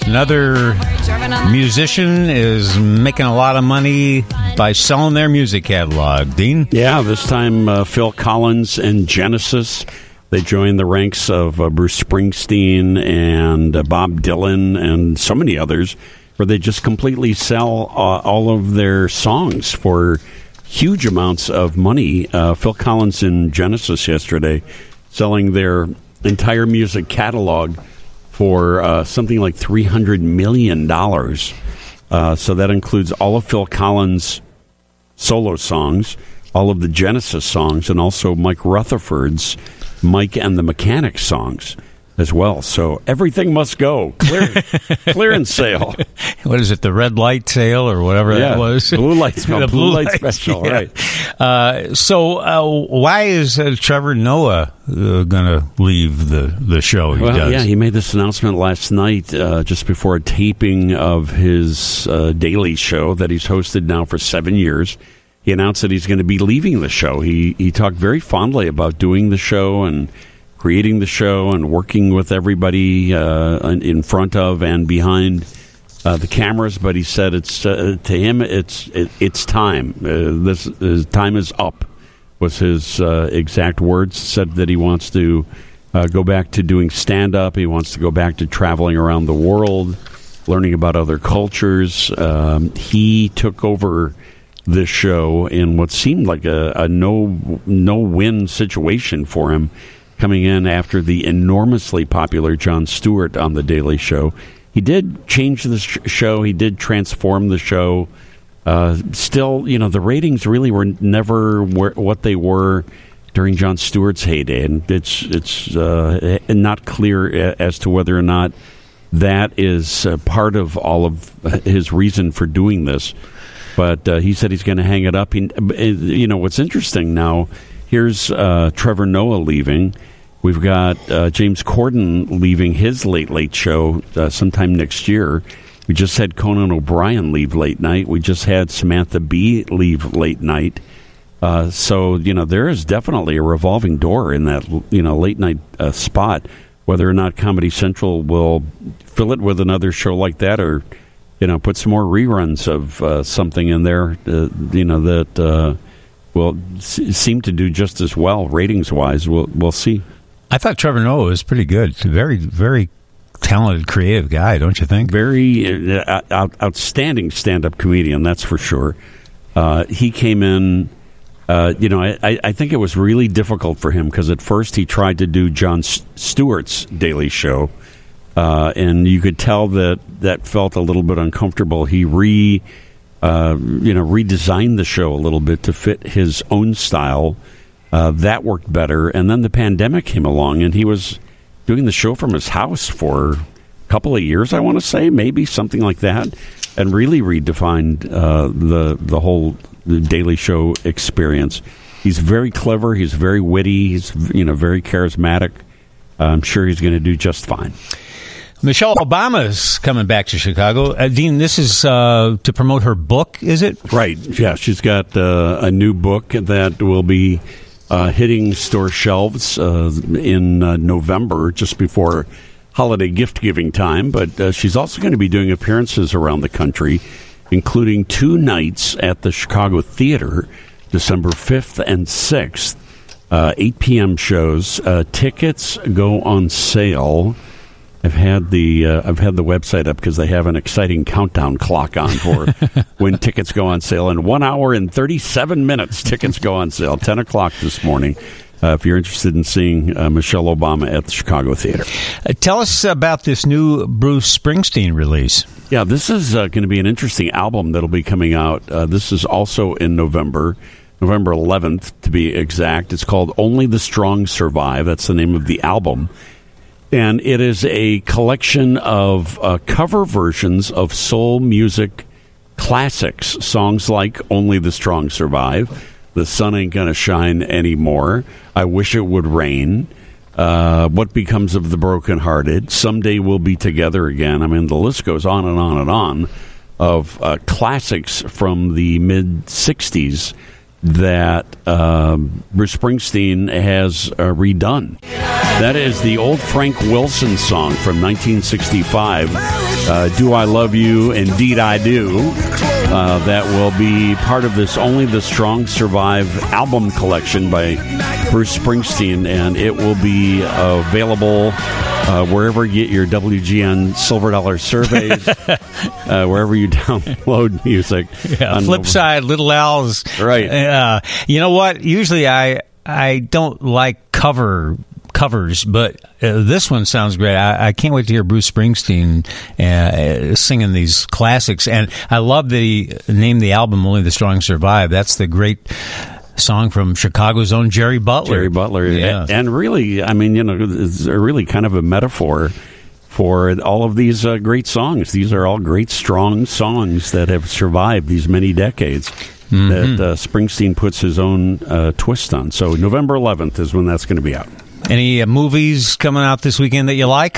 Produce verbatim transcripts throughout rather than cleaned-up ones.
Another musician is making a lot of money by selling their music catalog. Dean? Yeah, this time uh, Phil Collins and Genesis. They joined the ranks of uh, Bruce Springsteen and uh, Bob Dylan and so many others, where they just completely sell uh, all of their songs for huge amounts of money. Uh, Phil Collins and Genesis yesterday selling their entire music catalog for uh, something like three hundred million dollars. Uh, so that includes all of Phil Collins' solo songs, all of the Genesis songs, and also Mike Rutherford's Mike and the Mechanics songs as well. So everything must go. Clear, clearance sale. What is it, the red light sale or whatever yeah, that was? Blue light, the blue, blue light, light special, yeah. right. Uh, so uh, why is uh, Trevor Noah uh, going to leave the, the show he well, does? Yeah, he made this announcement last night uh, just before a taping of his uh, Daily Show that he's hosted now for seven years. He announced that he's going to be leaving the show. He he talked very fondly about doing the show and creating the show and working with everybody uh, in front of and behind uh, the cameras. But he said it's uh, to him it's it, it's time. Uh, this his time is up. Was his uh, exact words. Said that he wants to uh, go back to doing stand up. He wants to go back to traveling around the world, learning about other cultures. Um, he took over this show in what seemed like a, a no no win situation for him, coming in after the enormously popular Jon Stewart on The Daily Show. He did change the sh- show. He did transform the show. Uh, still, you know, the ratings really were never where, what they were during Jon Stewart's heyday, and it's it's uh, not clear as to whether or not that is uh, part of all of his reason for doing this. But uh, he said he's going to hang it up. He, you know, what's interesting now, here's uh, Trevor Noah leaving. We've got uh, James Corden leaving his Late Late Show uh, sometime next year. We just had Conan O'Brien leave late night. We just had Samantha Bee leave late night. Uh, so, you know, there is definitely a revolving door in that, you know, late night uh, spot. Whether or not Comedy Central will fill it with another show like that, or you know, put some more reruns of uh, something in there, uh, you know, that uh, will s- seem to do just as well ratings-wise. We'll we'll see. I thought Trevor Noah was pretty good. Very, very talented, creative guy, don't you think? Very uh, out- outstanding stand-up comedian, that's for sure. Uh, he came in, uh, you know, I, I think it was really difficult for him because at first he tried to do Jon S- Stewart's Daily Show. Uh, and you could tell that that felt a little bit uncomfortable. He re, uh, you know, redesigned the show a little bit to fit his own style. Uh, that worked better. And then the pandemic came along, and he was doing the show from his house for a couple of years, I want to say, maybe something like that, and really redefined uh, the the whole the Daily Show experience. He's very clever. He's very witty. He's, you know, very charismatic. I'm sure he's going to do just fine. Michelle Obama's coming back to Chicago. Uh, Dean, this is uh, to promote her book, is it? Right. Yeah, she's got uh, a new book that will be uh, hitting store shelves uh, in uh, November, just before holiday gift-giving time. But uh, she's also going to be doing appearances around the country, including two nights at the Chicago Theater, December fifth and sixth, uh, eight p.m. shows. Uh, tickets go on sale. I've had the uh, I've had the website up because they have an exciting countdown clock on for when tickets go on sale. In one hour and thirty-seven minutes, tickets go on sale. Ten o'clock this morning. Uh, if you're interested in seeing uh, Michelle Obama at the Chicago Theater, uh, tell us about this new Bruce Springsteen release. Yeah, this is uh, going to be an interesting album that'll be coming out. Uh, this is also in November, November eleventh to be exact. It's called "Only the Strong Survive." That's the name of the album. And it is a collection of uh, cover versions of soul music classics, songs like Only the Strong Survive, The Sun Ain't Gonna Shine Anymore, I Wish It Would Rain, uh, What Becomes of the Brokenhearted, Someday We'll Be Together Again. I mean, the list goes on and on and on of uh, classics from the mid-sixties that uh, Bruce Springsteen has uh, redone. That is the old Frank Wilson song from nineteen sixty-five, uh, Do I Love You? Indeed I Do. Uh, that will be part of this Only the Strong Survive album collection by Bruce Springsteen, and it will be available uh, wherever you get your W G N Silver Dollar surveys, uh, wherever you download music. Yeah, flip side, Little Al's. Right. Uh, you know what? Usually I I don't like cover covers, but uh, this one sounds great. I, I can't wait to hear Bruce Springsteen uh, singing these classics, and I love the name of the album "Only the Strong Survive." That's the great song from Chicago's own Jerry Butler. Jerry Butler, yeah. and, and really, I mean, you know, it's really kind of a metaphor for all of these uh, great songs. These are all great, strong songs that have survived these many decades. Mm-hmm. That uh, Springsteen puts his own uh, twist on. So November eleventh is when that's going to be out. Any uh, movies coming out this weekend that you like?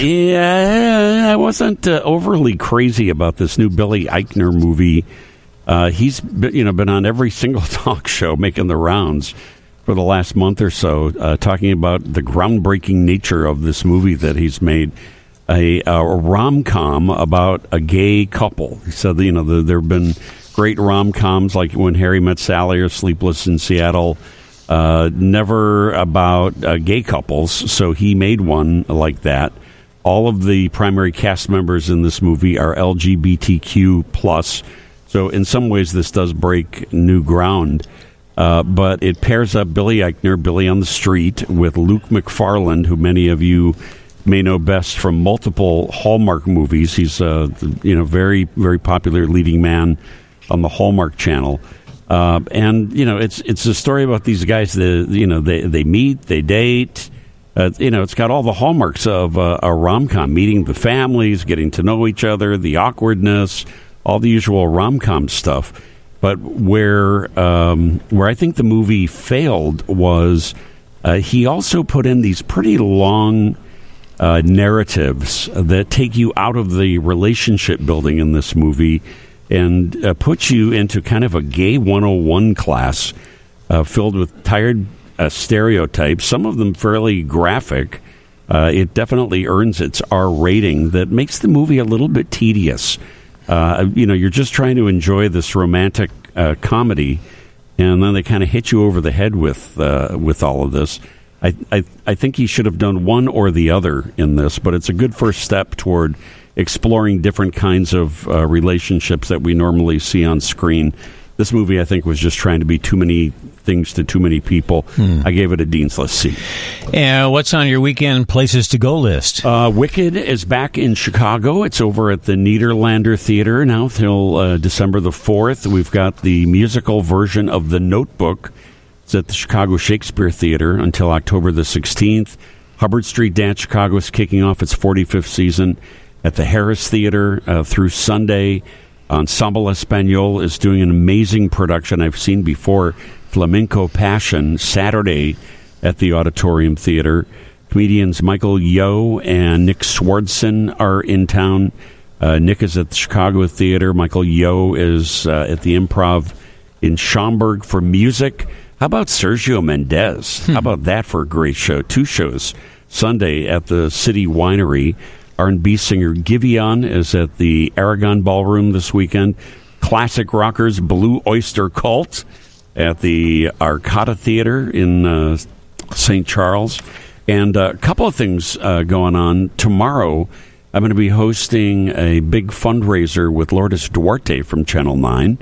Yeah, I wasn't uh, overly crazy about this new Billy Eichner movie. Uh, he's you know been on every single talk show making the rounds for the last month or so, uh, talking about the groundbreaking nature of this movie that he's made. A, a rom-com about a gay couple. He said, you know, the, there have been great rom-coms like When Harry Met Sally or Sleepless in Seattle, uh, never about uh, gay couples. So he made one like that. All of the primary cast members in this movie are L G B T Q plus. So in some ways, this does break new ground. Uh, but it pairs up Billy Eichner, Billy on the Street, with Luke McFarlane, who many of you may know best from multiple Hallmark movies. He's a you know very very popular leading man on the Hallmark Channel, uh, and you know it's it's a story about these guys that you know they they meet, they date. Uh, you know, it's got all the hallmarks of uh, a rom-com: meeting the families, getting to know each other, the awkwardness, all the usual rom-com stuff. But where um, where I think the movie failed was uh, he also put in these pretty long Uh, narratives that take you out of the relationship building in this movie and uh, put you into kind of a gay one oh one class uh, filled with tired uh, stereotypes, some of them fairly graphic. Uh, it definitely earns its R rating that makes the movie a little bit tedious. Uh, you know, you're just trying to enjoy this romantic uh, comedy, and then they kind of hit you over the head with uh, with all of this. I, I I think he should have done one or the other in this, but it's a good first step toward exploring different kinds of uh, relationships that we normally see on screen. This movie, I think, was just trying to be too many things to too many people. Hmm. I gave it a Dean's List C. And what's on your weekend places to go list? Uh, Wicked is back in Chicago. It's over at the Niederlander Theater now till uh, December the fourth. We've got the musical version of The Notebook. It's at the Chicago Shakespeare Theater until October the sixteenth. Hubbard Street Dance Chicago is kicking off its forty-fifth season at the Harris Theater uh, through Sunday. Ensemble Espanol is doing an amazing production I've seen before, Flamenco Passion, Saturday at the Auditorium Theater. Comedians Michael Yo and Nick Swardson are in town. Uh, Nick is at the Chicago Theater. Michael Yo is uh, at the Improv in Schaumburg for music. How about Sergio Mendes? Hmm. How about that for a great show? Two shows. Sunday at the City Winery. R and B singer Giveon is at the Aragon Ballroom this weekend. Classic rockers Blue Oyster Cult at the Arcada Theater in uh, Saint Charles. And uh, a couple of things uh, going on. Tomorrow, I'm going to be hosting a big fundraiser with Lourdes Duarte from Channel nine.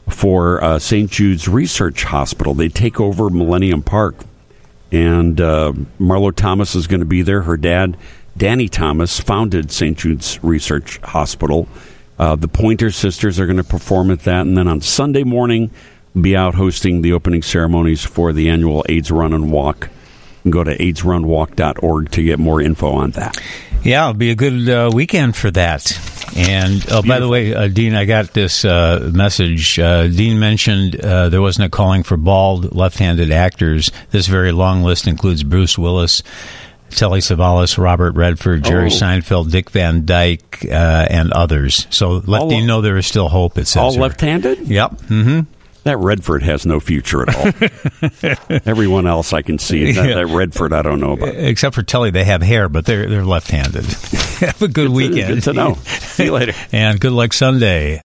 For uh, Saint Jude's Research Hospital. They take over Millennium Park. And uh, Marlo Thomas is going to be there. Her dad, Danny Thomas, founded Saint Jude's Research Hospital. Uh, the Pointer Sisters are going to perform at that. And then on Sunday morning, be out hosting the opening ceremonies for the annual AIDS Run and Walk. You can go to aids run walk dot org to get more info on that. Yeah, it'll be a good uh, weekend for that. And, oh, by the way, uh, Dean, I got this uh, message. Uh, Dean mentioned uh, there wasn't a calling for bald, left-handed actors. This very long list includes Bruce Willis, Telly Savalas, Robert Redford, Jerry oh. Seinfeld, Dick Van Dyke, uh, and others. So let all Dean know there is still hope, it says. All here. left-handed? Yep. Mm-hmm. That Redford has no future at all. Everyone else I can see. That, Yeah. that Redford I don't know about. Except for Telly, they have hair, but they're they're left-handed. Have a good weekend. Good to know. See you later. And good luck Sunday.